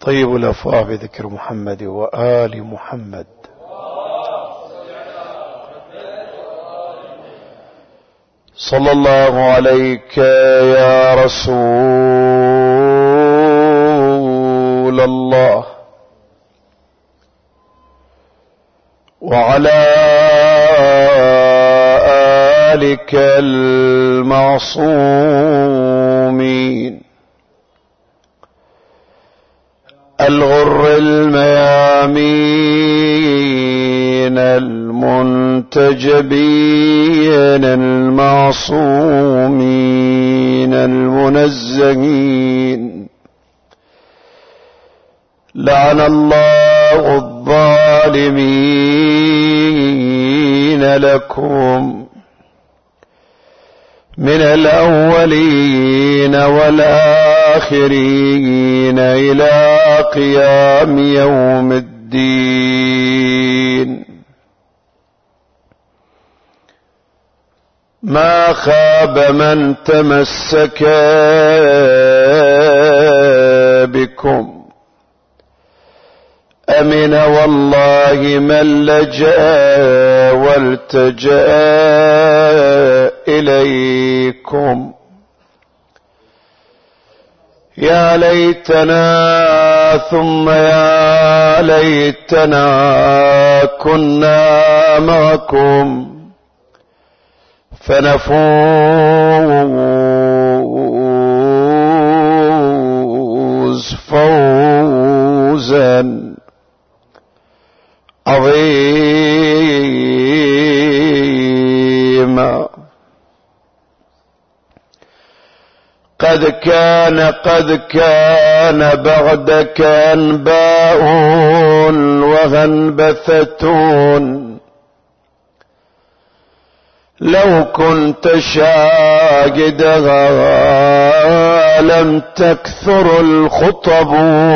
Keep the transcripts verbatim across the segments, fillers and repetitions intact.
طيب الأفواه بذكر محمد وآل محمد. صلى الله عليك يا رسول الله وعلى آلك المعصومين الغر الميامين المنتجبين المعصومين المنزهين. لعن الله الظالمين لكم من الأولين والآخرين إلى قيام يوم الدين. ما خاب من تمسك بكم أمن والله من لجأ والتجأ إليكم. يا ليتنا ثم يا ليتنا كنا معكم فنفوز فوزا عظيما. قد كان قد كان بعدك أنباء وغنبثة لو كنت شاهدها لم تكثر الخطب.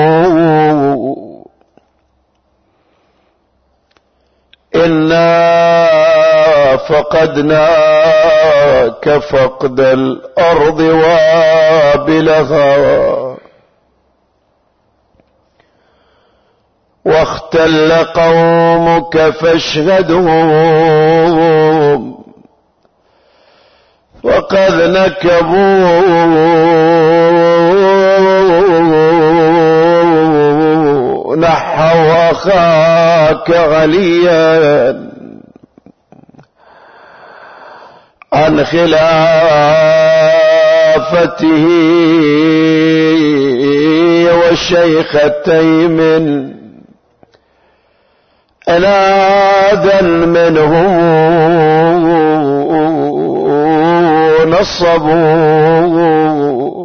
إنا فقدناك فقد الأرض وابلها واختل قومك فاشهدهم وقد نكبوا نحو أخاك غليا عن خلافته والشيخ تيم ألاذا منه نصبوا.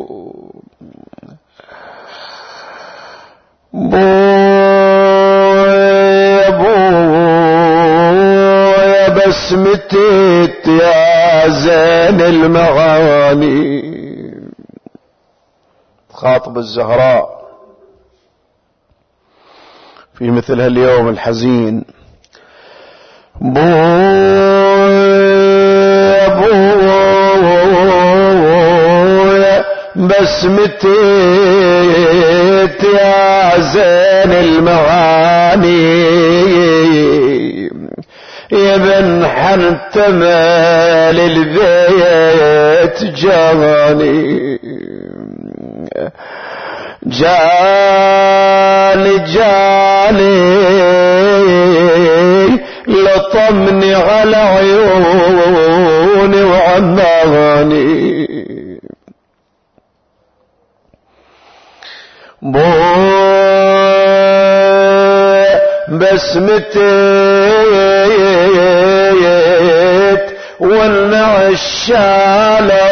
بويا بويا بسمتت يا زين المغاني. خاطب الزهراء في مثل هاليوم الحزين. بويا بويا بسمتت يا زين المغاني يا بن حنتمى للبيت جاني جاني جاني لطمني على عيوني وعماني. بويا بسمتت والنعشالة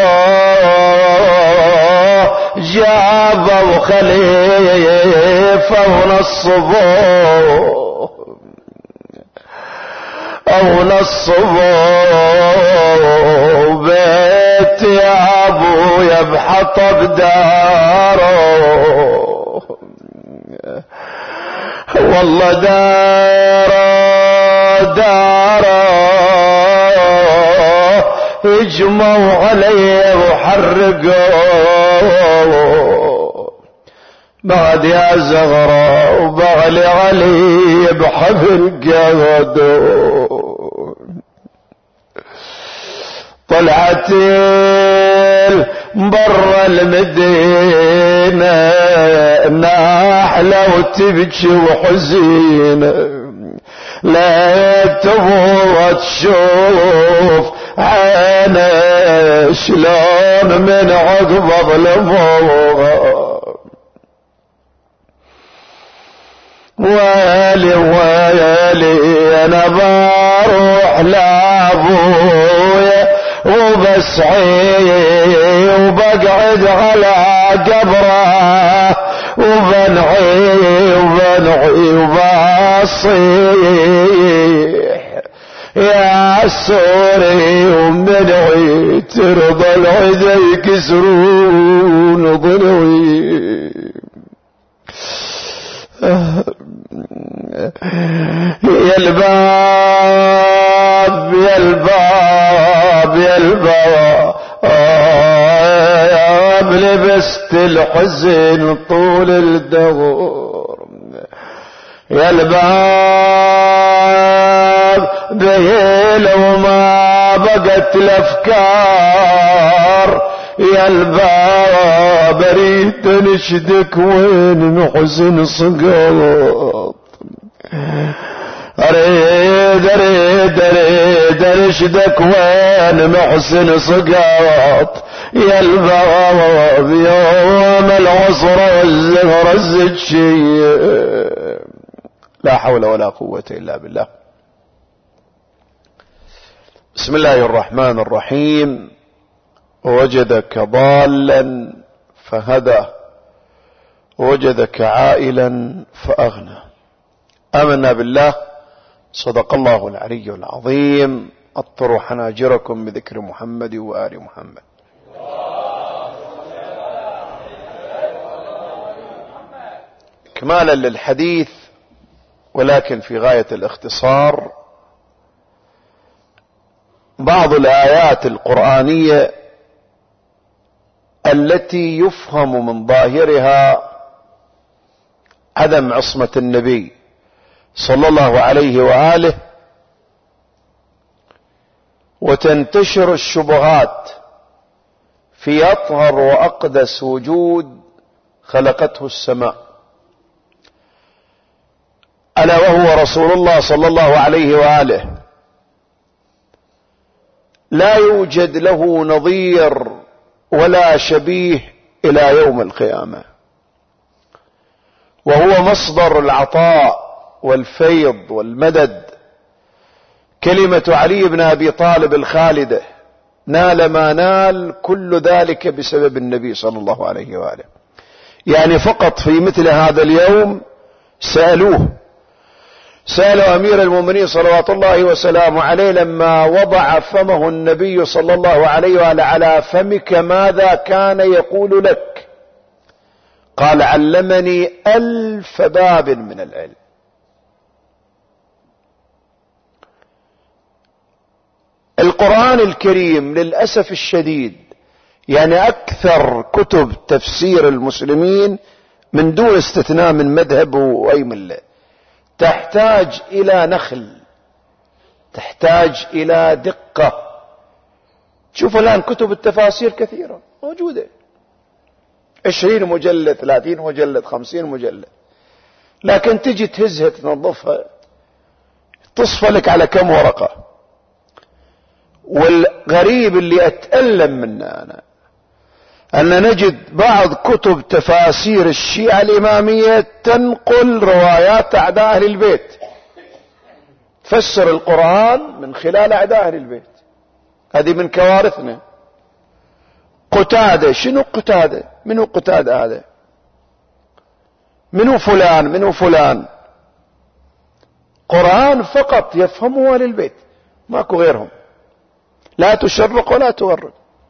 جابوا خليفة ونصبوا أو نصبوا بيت يا أبويا بحطب داره. والله داره داره اجمعوا علي وحرقوا بعد يا زغرة وبغلي علي بحفل قهدون. طلعت برا المدينة ناحلة وتبكي وحزينة، لا تبغى تشوف عينه شلون من عقب ظلموها. ويلي ويلي انا بروح لابويا وبسعي وبقعد على قبره وبنعي وبنعي وبصيح يا سوري ومنعي ترضى العدا يكسرون ضلعي. يا الباب يا الباب يا الباب لبست الحزن طول الدهور. يا الباب بهيل وما بقت الافكار. يا الباب اريد انشدك وين محزن سقط. اريد اريد اريد انشدك وين محسن سقط. يا الباب يوم العصر والزهر الزكي. لا حول ولا قوة الا بالله. بسم الله الرحمن الرحيم. وجدك ضالا فهدى وجدك عائلا فأغنى. آمنا بالله. صدق الله العلي العظيم. أطروا حناجركم بذكر محمد وآل محمد. إكمالا للحديث ولكن في غاية الاختصار، بعض الآيات القرآنية التي يفهم من ظاهرها عدم عصمة النبي صلى الله عليه وآله، وتنتشر الشبهات في أطهر وأقدس وجود خلقته السماء، ألا وهو رسول الله صلى الله عليه وآله. لا يوجد له نظير ولا شبيه إلى يوم القيامة، وهو مصدر العطاء والفيض والمدد. كلمة علي بن أبي طالب الخالدة: نال ما نال كل ذلك بسبب النبي صلى الله عليه وآله. يعني فقط في مثل هذا اليوم سألوه سألوا أمير المؤمنين صلوات الله وسلامه عليه لما وضع فمه النبي صلى الله عليه وآله على فمك ماذا كان يقول لك؟ قال: علمني ألف باب من العلم. القرآن الكريم للأسف الشديد، يعني أكثر كتب تفسير المسلمين من دون استثناء من مذهب وأي ملة، تحتاج إلى نخل، تحتاج إلى دقة. شوف الآن كتب التفاسير كثيرة موجودة، عشرين مجلد، ثلاثين مجلد، خمسين مجلد، لكن تجي تهزها تنظفها تصفى لك على كم ورقة. والغريب اللي أتألم منه أنا أن نجد بعض كتب تفاسير الشيعة الإمامية تنقل روايات أعداء أهل البيت، تفسر القرآن من خلال أعداء أهل البيت. هذه من كوارثنا. قتادة، شنو قتادة؟ منو قتادة هذا؟ منو فلان؟ منو فلان؟ قرآن فقط يفهمه أهل البيت، ماكو غيرهم. لا تشرق ولا تغرب.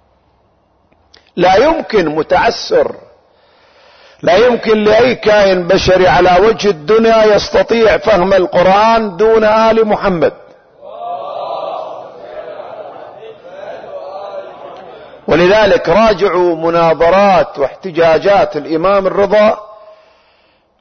لا يمكن متعسر، لا يمكن لأي كائن بشري على وجه الدنيا يستطيع فهم القرآن دون آل محمد. ولذلك راجعوا مناظرات واحتجاجات الإمام الرضا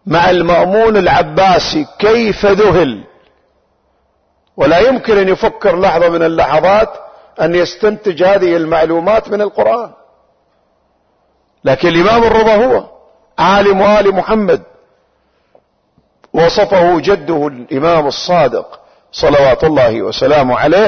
مع المأمون العباسي كيف ذهل، ولا يمكن أن يفكر لحظة من اللحظات أن يستنتج هذه المعلومات من القرآن. لكن الإمام الرضا هو عالم آل محمد، وصفه جده الإمام الصادق صلوات الله وسلامه عليه.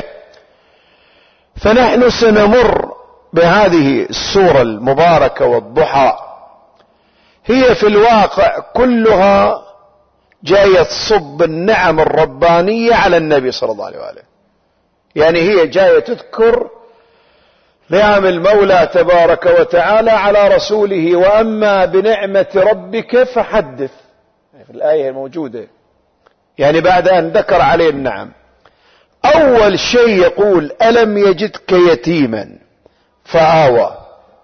فنحن سنمر بهذه السورة المباركة والضحى، هي في الواقع كلها جاية تصب النعم الربانية على النبي صلى الله عليه وآله. يعني هي جاية تذكر نعم المولى تبارك وتعالى على رسوله، وأما بنعمة ربك فحدث، في الآية الموجودة. يعني بعد أن ذكر عليه النعم، أول شيء يقول ألم يجدك يتيما فآوى.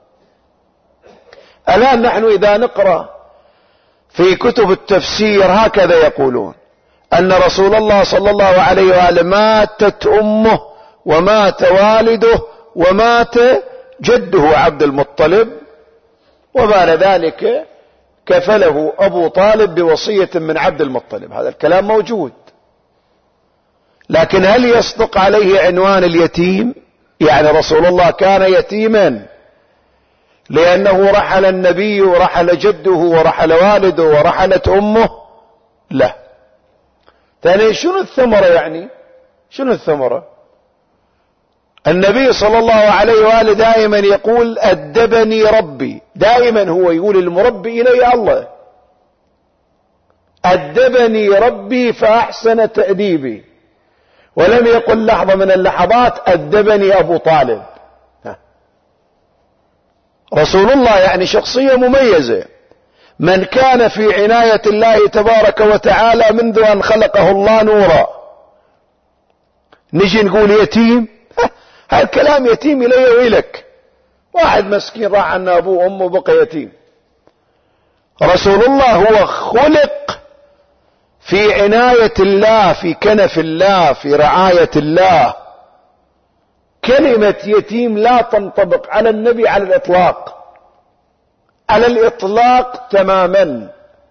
الآن نحن إذا نقرأ في كتب التفسير هكذا يقولون أن رسول الله صلى الله عليه وآله ماتت أمه ومات والده ومات جده عبد المطلب، وبعد ذلك كفله أبو طالب بوصية من عبد المطلب. هذا الكلام موجود، لكن هل يصدق عليه عنوان اليتيم؟ يعني رسول الله كان يتيما لأنه رحل النبي ورحل جده ورحل والده ورحلت أمه؟ لا. ثانيا شنو الثمرة؟ يعني شنو الثمرة؟ النبي صلى الله عليه وآله دائما يقول أدبني ربي، دائما هو يقول المربي إلي الله، أدبني ربي فأحسن تأديبي، ولم يقل لحظة من اللحظات أدبني أبو طالب. رسول الله يعني شخصية مميزة، من كان في عناية الله تبارك وتعالى منذ أن خلقه الله نورا. نجي نقول يتيم، هذا الكلام يتيم إلي وإلك، واحد مسكين راح عنا أبوه وأمه بقى يتيم. رسول الله هو خلق في عناية الله، في كنف الله، في رعاية الله. كلمة يتيم لا تنطبق على النبي على الإطلاق، على الإطلاق تماما.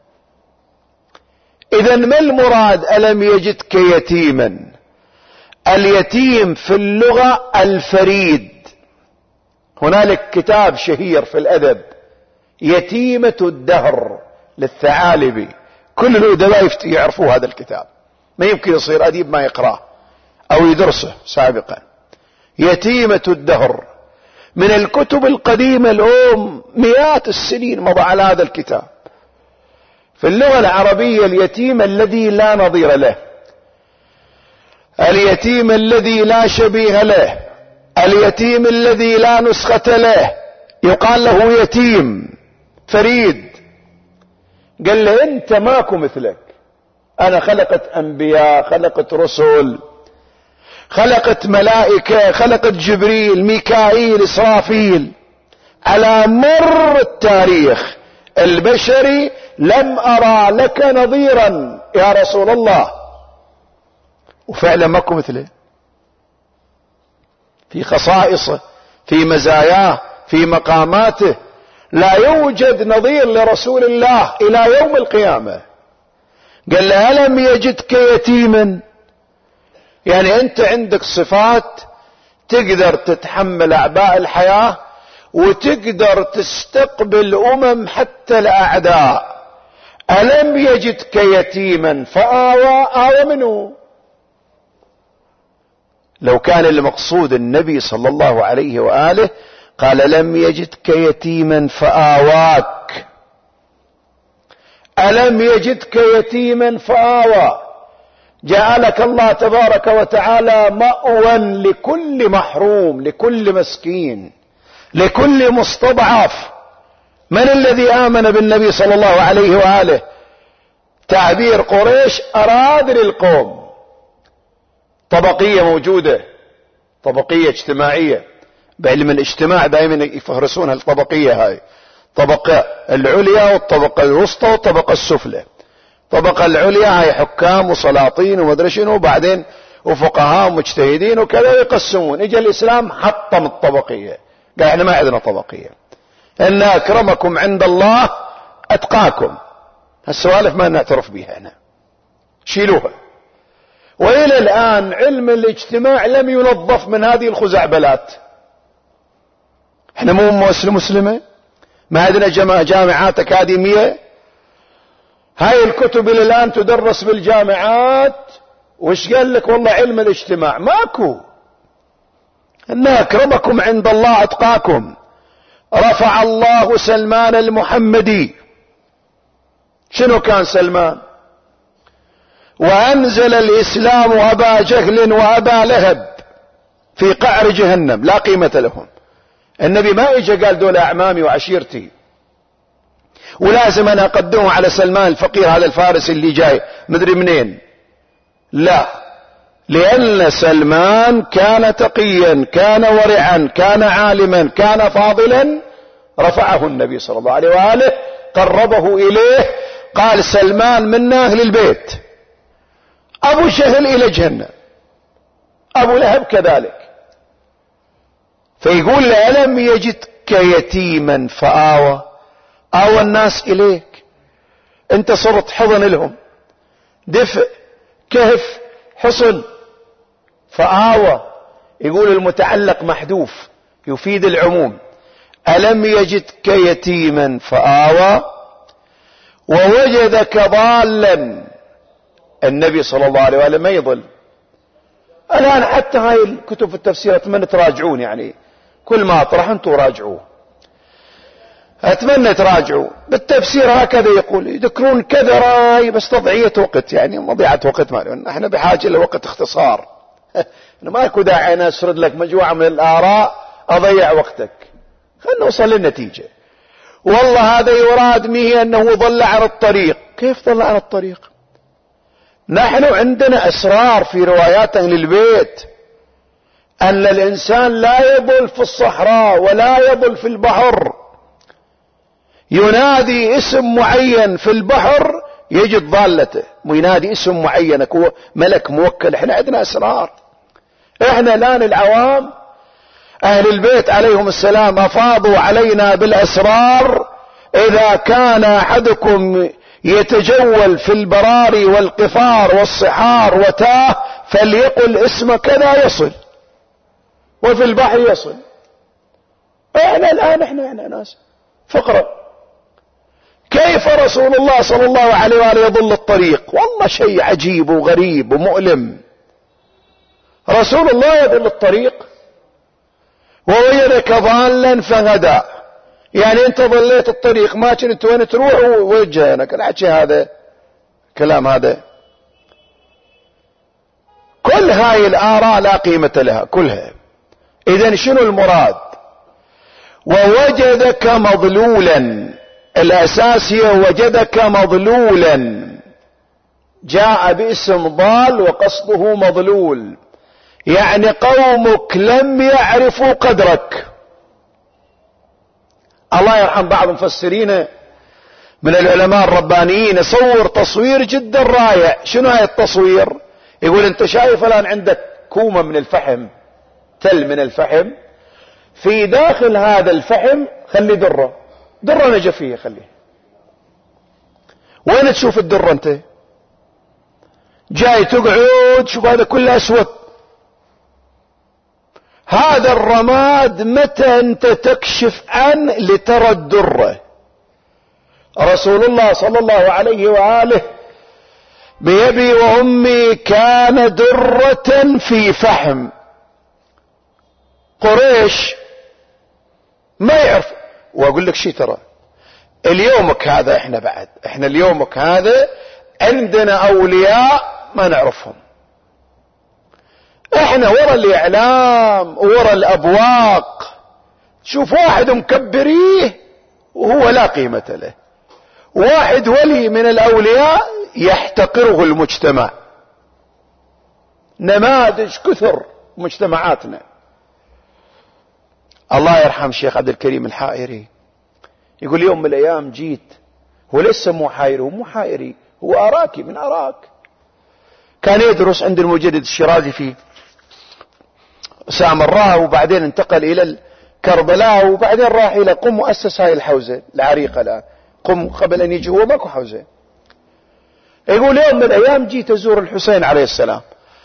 إذن ما المراد ألم يجدك يتيما؟ اليتيم في اللغة الفريد. هنالك كتاب شهير في الأدب يتيمة الدهر للثعالبي، كل الأدباء يعرفوا هذا الكتاب، ما يمكن يصير أديب ما يقراه أو يدرسه سابقا. يتيمة الدهر من الكتب القديمة، الأم مئات السنين مضى على هذا الكتاب. في اللغة العربية اليتيم الذي لا نظير له، اليتيم الذي لا شبيه له، اليتيم الذي لا نسخة له، يقال له يتيم فريد. قال له انت ماكو مثلك، انا خلقت انبياء، خلقت رسل، خلقت ملائكة، خلقت جبريل، ميكائيل، إسرافيل. على مر التاريخ البشري لم أرى لك نظيرا يا رسول الله. وفعلا ماكو مثله في خصائصه، في مزاياه، في مقاماته. لا يوجد نظير لرسول الله إلى يوم القيامة. قال له ألم يجدك يتيما؟ يعني أنت عندك صفات تقدر تتحمل أعباء الحياة، وتقدر تستقبل أمم حتى الأعداء. ألم يجدك يتيما فآوى؟ آوى منه. لو كان المقصود النبي صلى الله عليه وآله قال لم يجدك يتيما فآواك، ألم يجدك يتيما فآوى. جعلك الله تبارك وتعالى مأوى لكل محروم، لكل مسكين، لكل مستضعف. من الذي آمن بالنبي صلى الله عليه وآله؟ تعبير قريش أراد للقوم. طبقية موجودة، طبقية اجتماعية، بعلم الاجتماع دائما يفهرسون الطبقية هاي، طبقة العليا والطبقة الوسطى والطبقة السفلى. الطبقة العليا هاي حكام وسلاطين ومدري شنو، وبعدين وفقهاء ومجتهدين وكذا يقسمون. اجى الإسلام حطم الطبقية، قال احنا ما عندنا طبقية، إن أكرمكم عند الله أتقاكم. هالسوالف ما نعترف بها هنا، شيلوها. وإلى الآن علم الاجتماع لم ينظف من هذه الخزعبلات. احنا مو مسلم مسلمة، ما عندنا جامعات أكاديمية، هاي الكتب إلى الآن تدرس بالجامعات. وش قال لك والله علم الاجتماع؟ ماكو. إن أكرمكم عند الله أتقاكم. رفع الله سلمان المحمدي. شنو كان سلمان؟ وأنزل الإسلام أبا جهل وأبا لهب في قعر جهنم لا قيمة لهم. النبي ما إجا قال دول أعمامي وعشيرتي ولازم أنا أقدمه على سلمان الفقير هذا الفارس اللي جاي مدري منين. لا، لأن سلمان كان تقيا، كان ورعا، كان عالما، كان فاضلا، رفعه النبي صلى الله عليه وآله، قربه إليه، قال سلمان من أهل البيت. أبو جهل إلى جهنم، أبو لهب كذلك. فيقول ألم يجدك يتيما فآوى، آوى الناس إليك، أنت صرت حضن لهم، دفء، كهف، حصن، فآوى. يقول المتعلق محذوف يفيد العموم. ألم يجدك يتيما فآوى ووجدك ضالا. النبي صلى الله عليه وآله ما يضل. الآن حتى هاي الكتب في التفسير أتمنى تراجعون، يعني كل ما أطرح أنتوا راجعوه، أتمنى تراجعوا بالتفسير. هكذا يقول، يذكرون كذا راي بس تضعية وقت، يعني مضيعة وقت. ما احنا بحاجة لوقت اختصار. ما يكون داعي أنا أسرد لك مجموعة من الآراء أضيع وقتك. خلنا نوصل للنتيجة. والله هذا يراد به أنه ضل عن الطريق. كيف ضل عن الطريق؟ نحن عندنا أسرار في روايات أهل البيت أن الإنسان لا يضل في الصحراء ولا يضل في البحر، ينادي اسم معين في البحر يجد ضالته، وينادي اسم معين هو ملك موكل. احنا عندنا أسرار. احنا الآن العوام أهل البيت عليهم السلام أفاضوا علينا بالأسرار. إذا كان أحدكم يتجول في البراري والقفار والصحار وتاه فليقل اسم كذا يصل، وفي البحر يصل. احنا الآن احنا احنا ناس فقرة. كيف رسول الله صلى الله عليه وآله يضل الطريق؟ والله شيء عجيب وغريب ومؤلم. رسول الله يضل الطريق. ووجدك ضالا فهدى، يعني انت ضليت الطريق ما كنت وين تروح ووجهنك. الحكي هذا كلام هذا. كل هاي الآراء لا قيمة لها كلها. إذن شنو المراد؟ ووجدك مضلولا، الأساس هي وجدك مضلولا، جاء باسم ضال وقصده مضلول، يعني قومك لم يعرفوا قدرك. الله يرحم بعض المفسرين من العلماء الربانيين يصور تصوير جدا رائع. شنو هاي التصوير؟ يقول انت شايف الان عندك كومة من الفحم، تل من الفحم، في داخل هذا الفحم خلي درة، درة نجفية خليه. وين تشوف الدرة انت؟ جاي تقعد شوف هذا كله اسود. هذا الرماد متى انت تكشف عنه لترى الدرة. رسول الله صلى الله عليه وآله بيبي وأمي كان درة في فحم. قريش ما يعرف. واقول لك شي، ترى اليومك هذا احنا بعد احنا اليومك هذا عندنا اولياء ما نعرفهم. احنا ورا الاعلام ورا الابواق. شوف واحد مكبريه وهو لا قيمة له، واحد ولي من الاولياء يحتقره المجتمع. نماذج كثر مجتمعاتنا. الله يرحم شيخ عبد الكريم الحائري يقول يوم من الايام جيت، هو لسه مو حائري، هو مو حائري، هو اراكي من اراك. كان يدرس عند المجدد الشيرازي في سامراء، وبعدين انتقل الى كربلاء، وبعدين راح الى قم، مؤسس هاي الحوزة العريقة الان. قم قبل ان يجي هو ماكو حوزة، يقول يوم من الأيام جيت أزور الحسين عليه السلام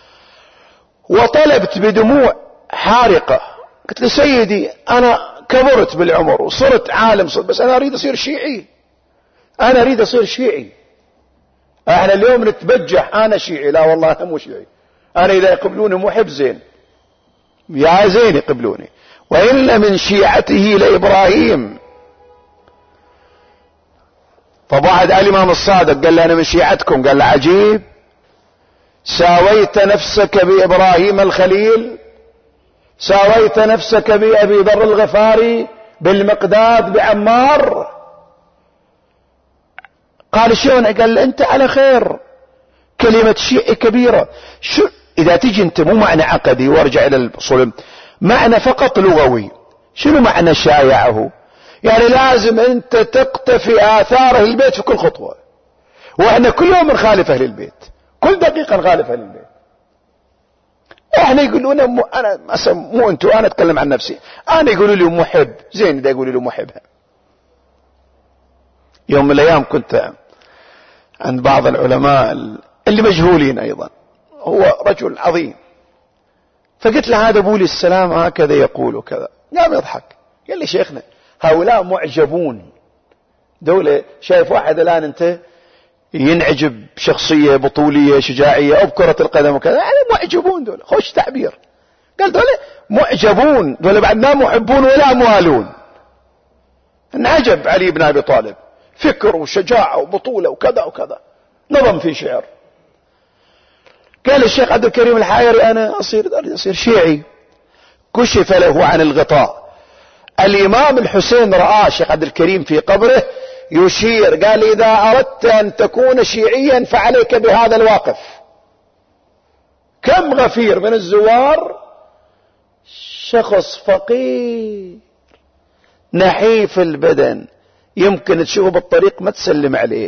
وطلبت بدموع حارقة، قلت له سيدي أنا كبرت بالعمر وصرت عالم صرت، بس أنا أريد أصير شيعي، أنا أريد أصير شيعي. احنا اليوم نتبجح أنا شيعي، لا والله أنا مو شيعي، أنا إذا يقبلوني محب زين، يا زين يقبلوني، وإن من شيعته لإبراهيم. فبعد الإمام الصادق قال له أنا من شيعتكم، قال له عجيب، ساويت نفسك بإبراهيم الخليل، ساويت نفسك بأبي ذر الغفاري، بالمقداد، بعمار. قال شلون؟ قال أنت على خير، كلمة شيعي كبيرة. شو إذا تيجي أنت مو معنى عقدي وارجع إلى الأصول، معنى فقط لغوي. شنو معنى شايعه؟ يعني لازم أنت تقتفي آثار أهل البيت في كل خطوة، وإحنا كل يوم نخالف أهل البيت، كل دقيقة نخالف أهل البيت. احنا يقولون مو انا مثلا، مو انتو، انا اتكلم عن نفسي، انا يقولوا لي محب زين، ده يقولوا لي محبها. يوم من الايام كنت عند بعض العلماء اللي مجهولين ايضا، هو رجل عظيم، فقلت له هذا ابو لي السلام هكذا يقول وكذا، قام يضحك، قال لي شيخنا هؤلاء معجبون، دولة شايف واحد الان انت ينعجب شخصية بطولية شجاعية او بكرة القدم وكذا، يعني معجبون دول، خوش تعبير. قال دول معجبون، دول بعد ما محبون ولا موالون. انعجب علي بن ابي طالب، فكر وشجاعة وبطولة وكذا وكذا، نظم في شعر. قال الشيخ عبد الكريم الحائري انا اصير اصير شيعي. كشف له عن الغطاء، الامام الحسين رآه الشيخ عبد الكريم في قبره يشير، قال اذا اردت ان تكون شيعيا فعليك بهذا الواقف. كم غفير من الزوار، شخص فقير نحيف البدن يمكن تشوفه بالطريق ما تسلم عليه،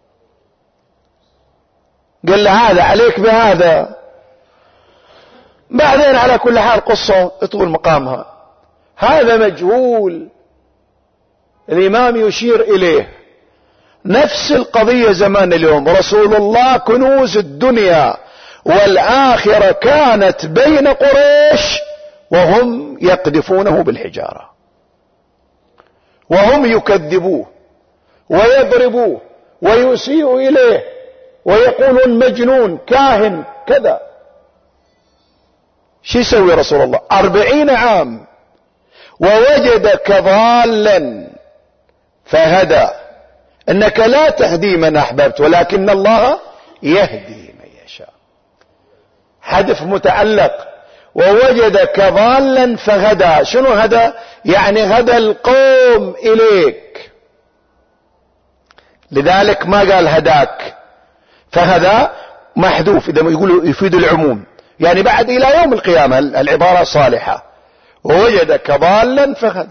قال له هذا عليك بهذا. بعدين على كل حال قصة يطول مقامها، هذا مجهول، الإمام يشير إليه. نفس القضية زمان اليوم، رسول الله كنوز الدنيا والآخرة كانت بين قريش وهم يقذفونه بالحجارة، وهم يكذبوه ويضربوه ويسيئوا إليه ويقولون مجنون كاهن كذا. شو يسوي رسول الله أربعين عام؟ ووجدك ضالا فهدى، انك لا تهدي من احببت ولكن الله يهدي من يشاء. حدث متعلق، ووجدك ضالا فهدى. شنو هدى؟ يعني هدى القوم اليك، لذلك ما قال هداك، فهدى محذوف، اذا يقولوا يفيد العموم، يعني بعد الى يوم القيامة العبارة صالحة. ووجدك ضالا فهدى،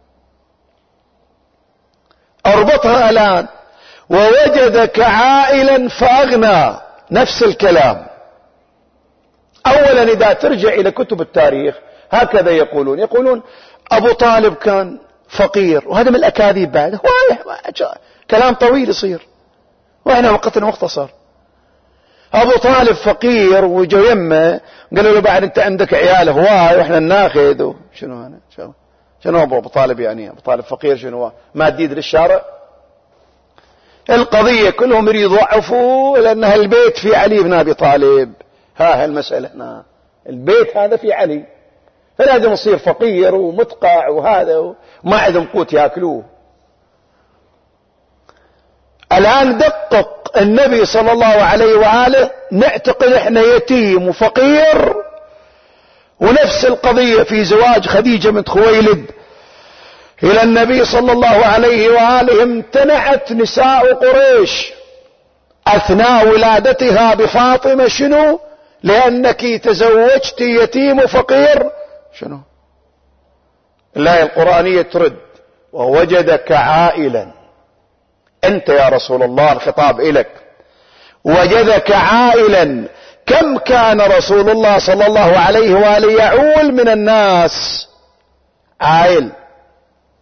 اربطها الان، ووجدك عائلا فاغنى، نفس الكلام. اولا اذا ترجع الى كتب التاريخ هكذا يقولون، يقولون ابو طالب كان فقير، وهذا من الاكاذيب بعد، كلام طويل يصير واحنا وقتنا مختصر. ابو طالب فقير وجو يمه قالوا له بعد انت عندك عيال هواي واحنا ناخذ، شنو انا شنو شنو ابو طالب؟ يعني ابو طالب فقير شنو؟ ما تديد للشارع؟ القضية كلهم يريدوا يضعفوا لان البيت في علي بن ابي طالب، ها المسألة هنا البيت هذا في علي، فلازم يصير فقير ومتقع وهذا وما عندهم قوت ياكلوه. الان دقق النبي صلى الله عليه وآله، نعتقد احنا يتيم وفقير. ونفس القضية في زواج خديجة بنت خويلد الى النبي صلى الله عليه وآله، امتنعت نساء قريش اثناء ولادتها بفاطمة. شنو؟ لانك تزوجت يتيم وفقير. شنو؟ الآية القرآنية ترد ووجدك عائلا، انت يا رسول الله الخطاب الك، وجدك عائلا. كم كان رسول الله صلى الله عليه وآله يعول من الناس، عائل.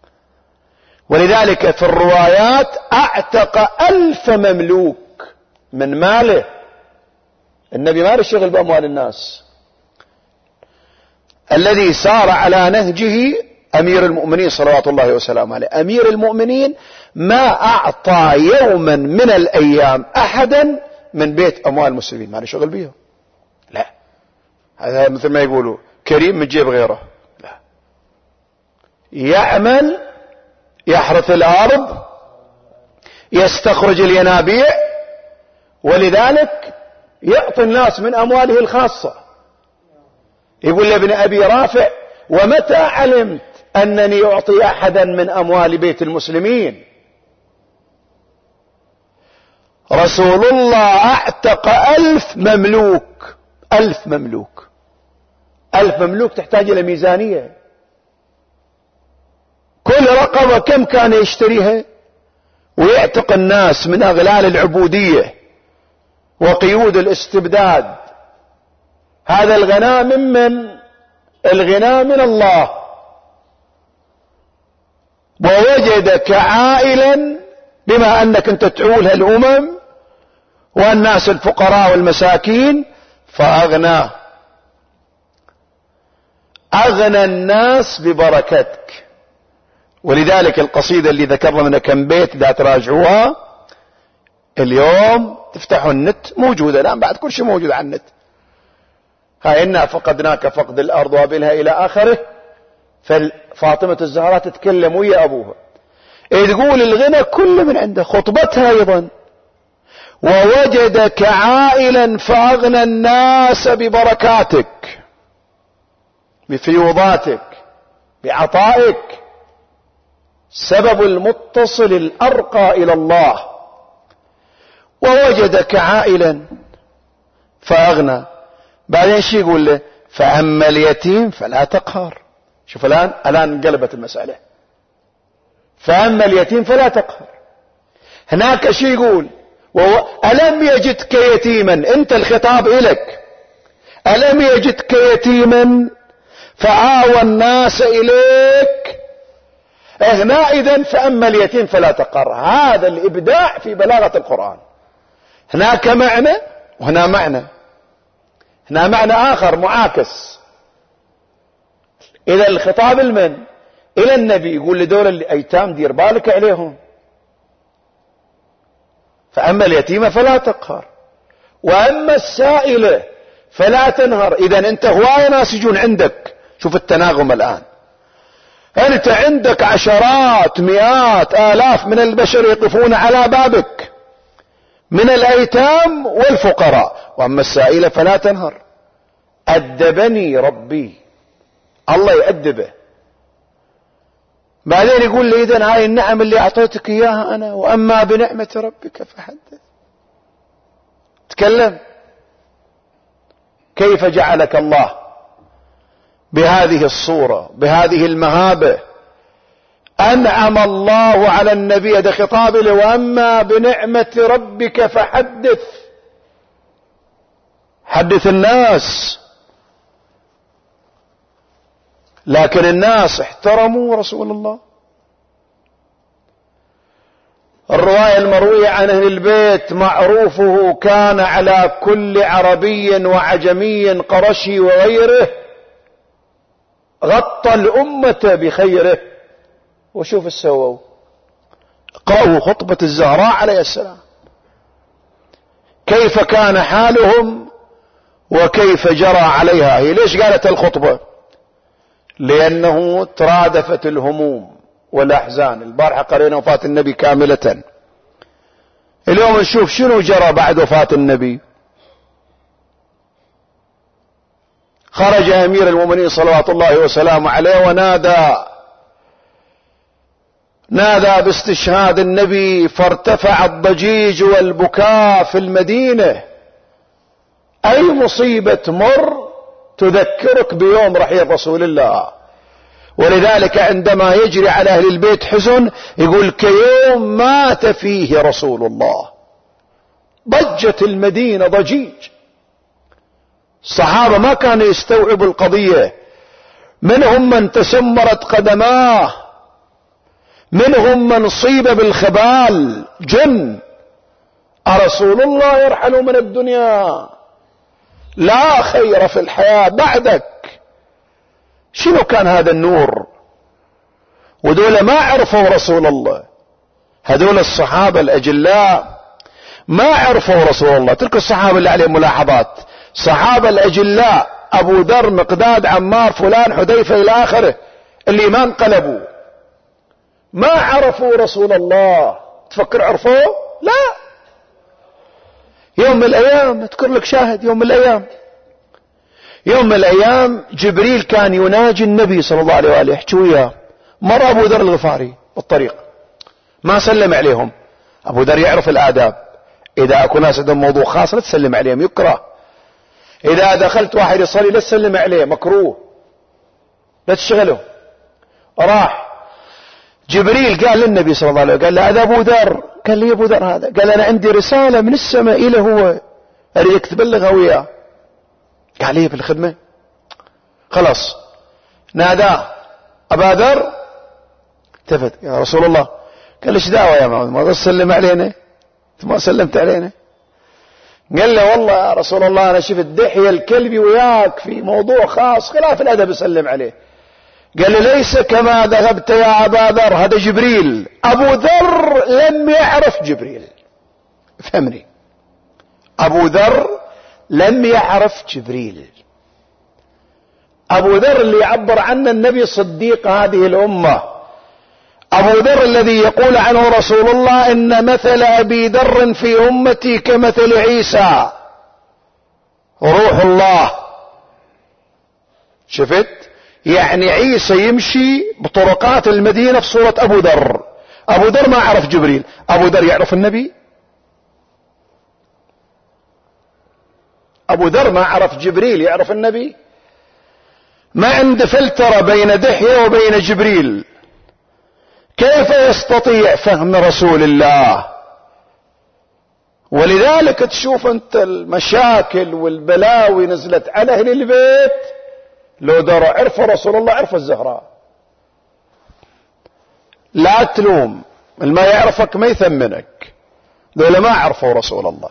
ولذلك في الروايات اعتق الف مملوك، من ماله. النبي ما له شغل بأموال الناس. الذي سار على نهجه أمير المؤمنين صلوات الله وسلامه عليه. أمير المؤمنين ما أعطى يوما من الأيام أحدا من بيت أموال المسلمين، ما له شغل بيهم. لا، هذا مثل ما يقولوا كريم من جيب غيره. لا، يعمل، يحرث الأرض، يستخرج الينابيع، ولذلك يعطي الناس من أمواله الخاصة. يقول لابن أبي رافع: ومتى علمت أنني أعطي أحدا من أموال بيت المسلمين؟ رسول الله اعتق ألف مملوك. ألف مملوك. ألف مملوك تحتاج إلى ميزانية. كل رقبة كم كان يشتريها؟ ويعتق الناس من أغلال العبودية وقيود الاستبداد. هذا الغنى ممن؟ الغنى من الله. ووجدك عائلا، بما أنك أنت تعول الأمم والناس الفقراء والمساكين، فأغنى. أغنى الناس ببركتك. ولذلك القصيدة اللي ذكرنا منها كم بيت إذا تراجعوها اليوم تفتحوا النت موجودة الآن، بعد كل شيء موجود على النت. هاي إنا فقدناك فقد الأرض وابنها إلى آخره. ففاطمة الزهراء تتكلم ويا أبوها، تقول الغنى كله من عنده. خطبتها أيضا: ووجدك عائلا فأغنى الناس ببركاتك، بفيوضاتك، بعطائك. سبب المتصل الأرقى إلى الله. ووجدك عائلا فأغنى. بعدين شي يقول له: فأما اليتيم فلا تقهر. شوف الآن الآن انقلبت المسألة. فأما اليتيم فلا تقهر. هناك شي يقول: وهو ألم يجدك يتيما، أنت الخطاب إليك، ألم يجدك يتيما فآوى الناس إليك. هنا إذن فأما اليتيم فلا تقهر. هذا الإبداع في بلاغة القرآن. هناك معنى وهنا معنى. هنا معنى آخر معاكس. إلى الخطاب المن؟ إلى النبي. يقول لدول الأيتام دير بالك عليهم. فأما اليتيمة فلا تقهر، وأما السائلة فلا تنهر. إذن أنت هواية ناس يجون عندك. شوف التناغم الآن. أنت عندك عشرات مئات آلاف من البشر يقفون على بابك من الأيتام والفقراء. وأما السائلة فلا تنهر. أدبني ربي، الله يأدبه. بعدين يقول لي: إذن هاي النعم اللي أعطيتك إياها أنا، وأما بنعمة ربك فحدث. تكلم كيف جعلك الله بهذه الصورة، بهذه المهابة. أنعم الله على النبي، هذا خطاب له: وأما بنعمة ربك فحدث. حدث الناس. لكن الناس احترموا رسول الله. الرواية المروية عن أهل البيت: معروفه كان على كل عربي وعجمي قرشي وغيره، غطى الأمة بخيره. وشوف السووا، اقرأوا خطبة الزهراء عليه السلام، كيف كان حالهم وكيف جرى عليها. هي ليش قالت الخطبة؟ لأنه ترادفت الهموم والأحزان. البارحة قرينا وفاة النبي كاملة. اليوم نشوف شنو جرى بعد وفاة النبي. خرج أمير المؤمنين صلوات الله وسلامه عليه ونادى نادى باستشهاد النبي، فارتفع الضجيج والبكاء في المدينة. أي مصيبة تمر تذكرك بيوم رحيل رسول الله. ولذلك عندما يجري على أهل البيت حزن يقول: كيوم مات فيه رسول الله. ضجت المدينة ضجيج. الصحابة ما كانوا يستوعبوا القضية. منهم من تسمرت قدماه، منهم من صيب بالخبال جن، أرسول الله يرحل من الدنيا؟ لا خير في الحياة بعدك. شنو كان هذا النور؟ ودول ما عرفوا رسول الله، هذول الصحابة الأجلاء ما عرفوا رسول الله. تلك الصحابة اللي عليهم ملاحظات، صحابة الأجلاء أبو ذر، مقداد، عمار، فلان، حذيفة إلى آخره، اللي ما انقلبوا، ما عرفوا رسول الله. تفكر عرفوه؟ لا. يوم من الأيام اذكر لك شاهد، يوم من الأيام يوم من الأيام جبريل كان يناجي النبي صلى الله عليه وآله، يحكي وياه. مر أبو ذر الغفاري بالطريق، ما سلم عليهم. أبو ذر يعرف الآداب، إذا أكو ناس عندهم موضوع خاص لا تسلم عليهم، يكره. إذا دخلت واحد يصلي لا تسلم عليه، مكروه، لا تشغله. راح جبريل قال للنبي صلى الله عليه وسلم، قال له هذا أبو ذر. قال لي أبو ذر هذا؟ قال أنا عندي رسالة من السماء إلى هو، أريدك تبلغها وياه. قال لي بالخدمة. خلاص ناداه أبا ذر، التفت، يا رسول الله. قال ايش دعوة يا معاذ، ما تسلم علينا؟ انت ما سلمت علينا. قال له والله يا رسول الله انا شفت دحية الكلبي وياك في موضوع خاص خلاف الادب اسلم عليه. قال له ليس كما ذهبت يا ابا ذر، هذا جبريل. ابو ذر لم يعرف جبريل، فهمني، ابو ذر لم يعرف جبريل. ابو ذر اللي يعبر عنه النبي صديق هذه الامة، ابو ذر الذي يقول عنه رسول الله ان مثل ابي ذر في امتي كمثل عيسى روح الله. شفت؟ يعني عيسى يمشي بطرقات المدينة في صورة ابو ذر. ابو ذر ما عرف جبريل، ابو ذر يعرف النبي. ابو ذر ما عرف جبريل، يعرف النبي. ما عنده فلترة بين دحية وبين جبريل. كيف يستطيع فهم رسول الله؟ ولذلك تشوف انت المشاكل والبلاوي نزلت على اهل البيت، لو دروا عرفوا رسول الله عرفوا الزهراء. لا تلوم، اللي ما يعرفك ما يثمنك، دول ما عرفوا رسول الله.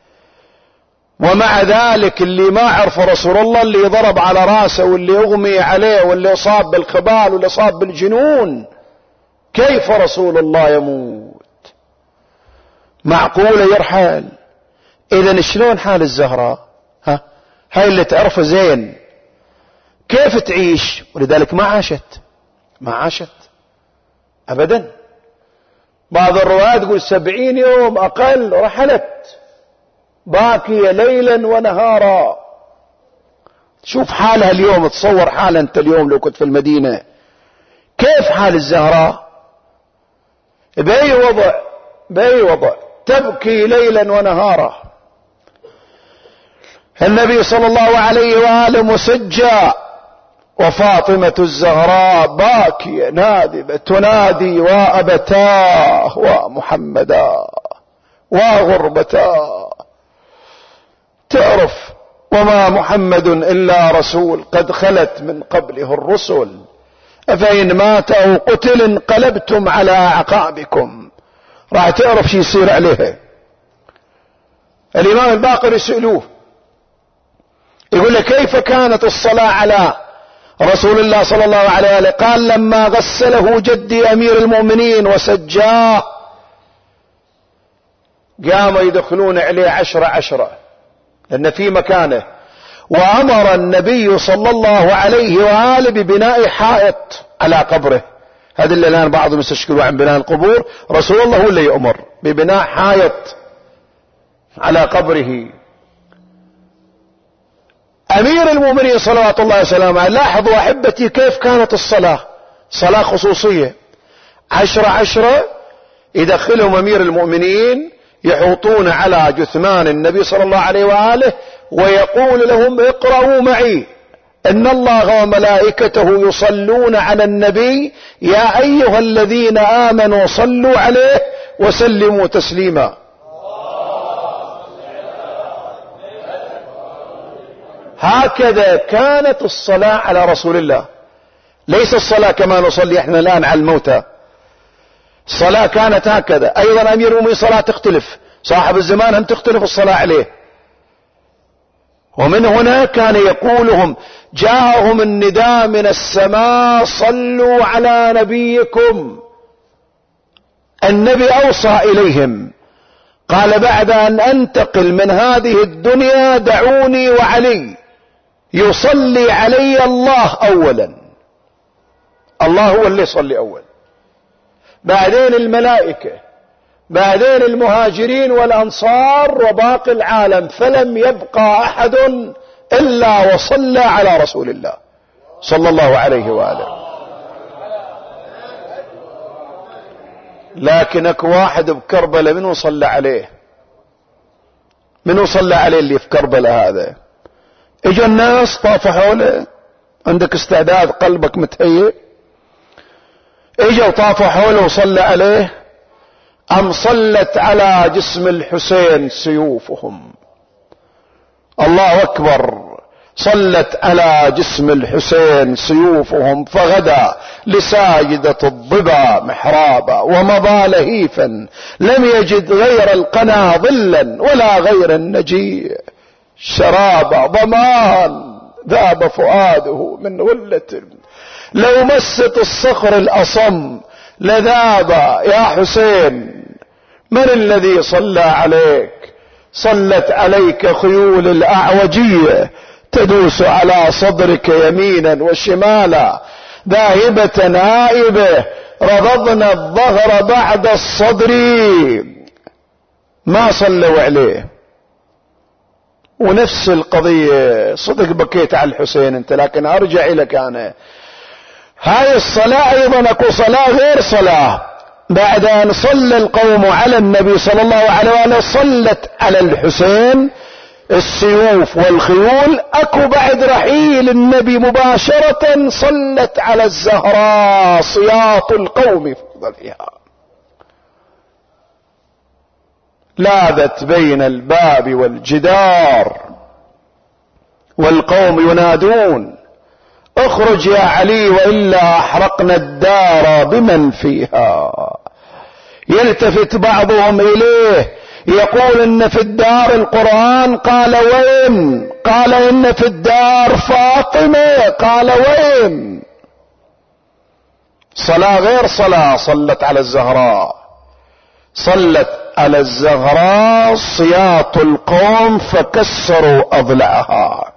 ومع ذلك اللي ما عرف رسول الله، اللي ضرب على راسه واللي اغمي عليه واللي اصاب بالخبال واللي اصاب بالجنون، كيف رسول الله يموت؟ معقولة يرحل؟ اذا شلون حال الزهراء؟ ها هاي اللي تعرفه زين كيف تعيش؟ ولذلك ما عاشت، ما عاشت ابدا. بعض الروايات تقول سبعين يوم اقل رحلت باكية ليلا ونهارا. شوف حالها اليوم، تصور حالها انت اليوم لو كنت في المدينة، كيف حال الزهراء؟ بأي وضع، بأي وضع تبكي ليلا ونهارا. النبي صلى الله عليه وآله مسجى، وفاطمة الزهراء باكية نادبة تنادي وأبتاه ومحمدا وغربتاه. تعرف وما محمد إلا رسول قد خلت من قبله الرسل أفإن مات أو قتل انقلبتم على أعقابكم. راح تعرف شي يصير عليها. الإمام الباقر يسألوه يقول له كيف كانت الصلاة على رسول الله صلى الله عليه وسلم؟ قال لما غسله جدي أمير المؤمنين وسجاه قاموا يدخلون عليه عشرة عشرة لأن في مكانه، وأمر النبي صلى الله عليه وآله ببناء حائط على قبره. هذا اللي الآن بعضهم يستشكلوا عن بناء القبور، رسول الله هو اللي يأمر ببناء حائط على قبره. أمير المؤمنين صلوات الله وسلامه، لاحظوا أحبتي كيف كانت الصلاة، صلاة خصوصية. عشرة عشرة يدخلهم أمير المؤمنين، يحوطون على جثمان النبي صلى الله عليه وآله، ويقول لهم اقرأوا معي ان الله وملائكته يصلون على النبي يا ايها الذين امنوا صلوا عليه وسلموا تسليما. هكذا كانت الصلاة على رسول الله، ليس الصلاة كما نصلي احنا الان على الموتى. الصلاة كانت هكذا. ايضا امير المؤمنين صلاة تختلف، صاحب الزمان هم تختلف الصلاة عليه. ومن هنا كان يقولهم جاءهم النداء من السماء صلوا على نبيكم. النبي أوصى إليهم قال بعد أن أنتقل من هذه الدنيا دعوني وعلي يصلي علي الله أولا. الله هو اللي يصلي أول، بعدين الملائكة، بعدين المهاجرين والأنصار وباقي العالم، فلم يبقى أحد إلا وصلى على رسول الله صلى الله عليه وآله. لكن اكو واحد بكربلاء منو صلى عليه؟ منو صلى عليه اللي في كربلاء هذا؟ اجوا الناس طافوا حوله، عندك استعداد قلبك متهيئ؟ اجوا طافوا حوله وصلى عليه، ام صلت على جسم الحسين سيوفهم؟ الله اكبر، صلت على جسم الحسين سيوفهم، فغدا لساجدة الضبا محرابا ومضى لهيفا لم يجد غير القنا ظلا ولا غير النجيع شرابا. ضمان ذاب فؤاده من غلة لو مست الصخر الأصم لذاب. يا حسين من الذي صلى عليك؟ صلت عليك خيول الأعوجية تدوس على صدرك يمينا وشمالا، ذاهبة نائبة رضضنا الظهر بعد الصدر. ما صلوا عليه. ونفس القضية، صدق بكيت على الحسين انت، لكن ارجع لك انا، هاي الصلاة ايضا اكو صلاة غير صلاة. بعد ان صلى القوم على النبي صلى الله عليه وآله صلت على الحسين السيوف والخيول. اكو بعد رحيل النبي مباشرة صلت على الزهراء صياط القوم فيها، لاذت بين الباب والجدار والقوم ينادون اخرج يا علي وإلا احرقنا الدار بمن فيها. يلتفت بعضهم اليه يقول ان في الدار القرآن، قال وين؟ قال ان في الدار فاطمة، قال وين؟ صلاة غير صلاة. صلت على الزهراء، صلت على الزهراء صياط القوم فكسروا اضلعها.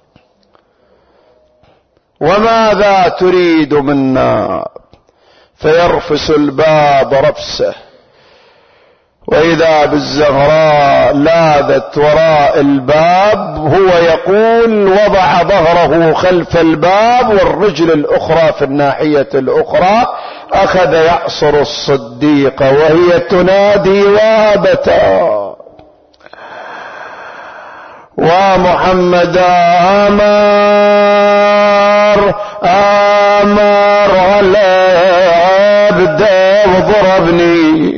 وماذا تريد منا؟ فيرفس الباب رفسه، واذا بالزهراء لاذت وراء الباب. هو يقول وضع ظهره خلف الباب والرجل الاخرى في الناحية الاخرى، اخذ يعصر الصديق وهي تنادي وابتا ومحمد امر امر على عبده وضربني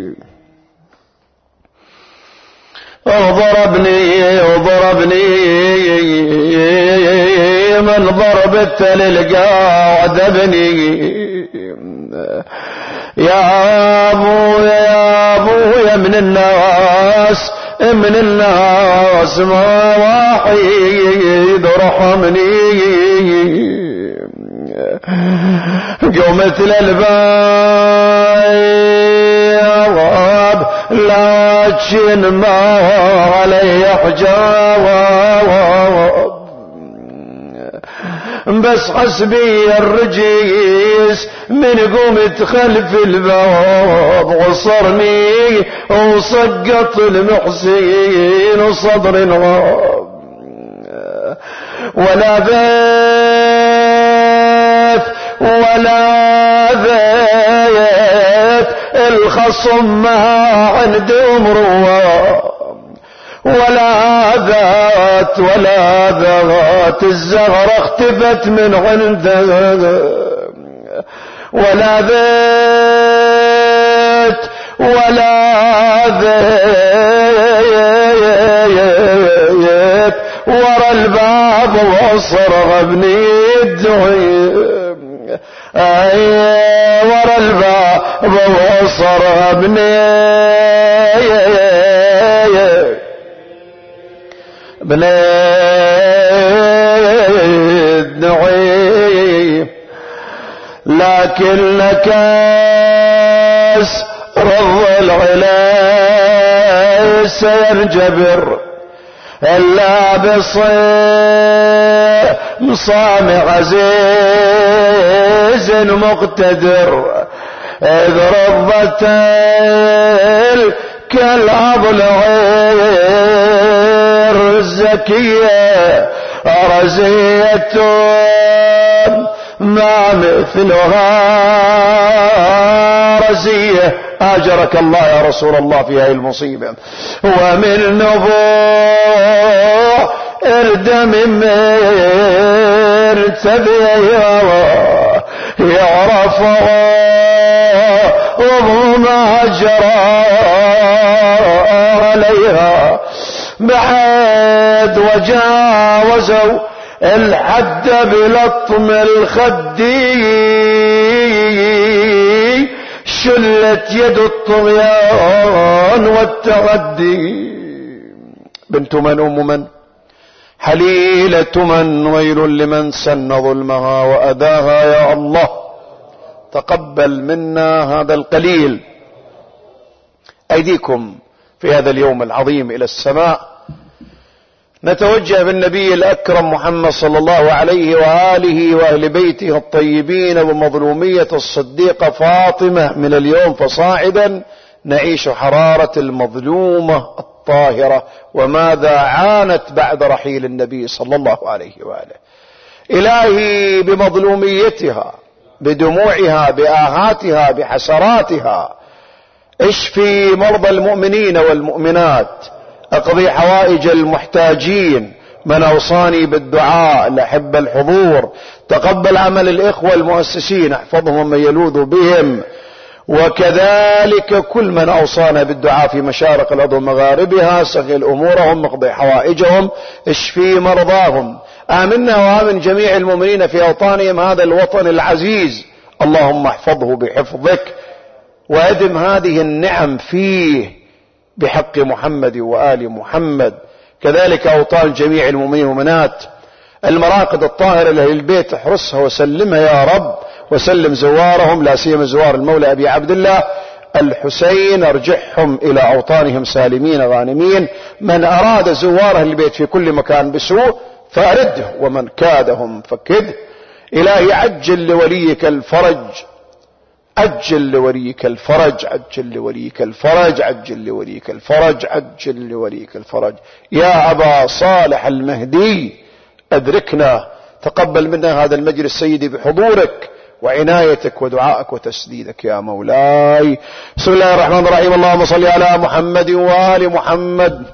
وضربني وضربني من ضربت للقاعد ابني. يا ابويا يا ابويا من الناس من الناس ما واحد رحمني. قومت للباب لكن ما علي حجاب، بس حسبي الرجيس من قمت خلف الباب وصرني وسقط المحسين وصدر الغاب. ولا ذات ولا ذات الخصم ما عندهم رواب، ولا ذات ولا ذات الزهرة اختفت من عنده، ولا ذات ولا ذات ورا الباب وصرغ بني الدعيم. اي ورا الباب وصرغ بني بن النعيم، لكنك رض العلا سينجبر إلا بصام عزيز مقتدر، إذ رضت كالأضلع الزكية رزية ما مثلها رزية. أجرك الله يا رسول الله في هذه المصيبة. ومن نبوع الدم مرتبيا يعرفها وما جرى عليها بعد وجاوزوا الحد بلطم الخدي، شلت يد الطغيان والتغدي. بنت من أم من؟ حليلة من؟ ويل لمن سن ظلمها وأداها. يا الله تقبل منا هذا القليل. أيديكم في هذا اليوم العظيم إلى السماء، نتوجه بالنبي الأكرم محمد صلى الله عليه وآله وأهل بيته الطيبين ومظلومية الصديقة فاطمة من اليوم فصاعدا نعيش حرارة المظلومة الطاهرة وماذا عانت بعد رحيل النبي صلى الله عليه وآله. إلهي بمظلوميتها، بدموعها، بآهاتها، بحسراتها اشفي مرضى المؤمنين والمؤمنات، اقضي حوائج المحتاجين. من اوصاني بالدعاء لأحب الحضور، تقبل عمل الاخوة المؤسسين، احفظهم ومن يلوذ بهم، وكذلك كل من اوصانا بالدعاء في مشارق الارض ومغاربها، سهل امورهم، اقضي حوائجهم، اشفي مرضاهم. امنا وامن جميع المؤمنين في اوطانهم، هذا الوطن العزيز اللهم احفظه بحفظك وادم هذه النعم فيه بحق محمد وآل محمد. كذلك أوطان جميع المؤمنين والمؤمنات، المراقد الطاهرة لأهل البيت احرسها وسلمها يا رب، وسلم زوارهم لا سيما زوار المولى أبي عبد الله الحسين، ارجعهم إلى أوطانهم سالمين غانمين. من أراد زوار أهل البيت في كل مكان بسوء فأرده، ومن كادهم فكده. إلهي عجل لوليك الفرج، عجل لوليك الفرج، عجل لوليك الفرج، عجل لوليك الفرج، عجل لوليك الفرج. يا أبا صالح المهدي أدركنا، تقبل منا هذا المجلس سيدي بحضورك وعنايتك ودعائك وتسديدك يا مولاي. بسم الله الرحمن الرحيم. اللهم صل على محمد وآل محمد.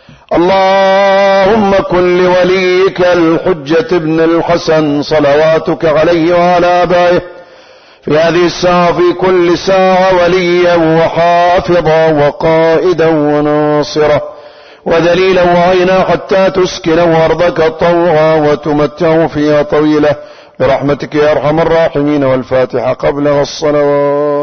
اللهم كن لوليك الحجة ابن الحسن صلواتك عليه وعلى آبائه في هذه الساعة في كل ساعة وليا وحافظا وقائدا وناصرا ودليلا وعينا، حتى تسكنه أرضك طوعا وتمتعه فيها طويلة برحمتك يا أرحم الراحمين. والفاتحة قبلها الصلوات.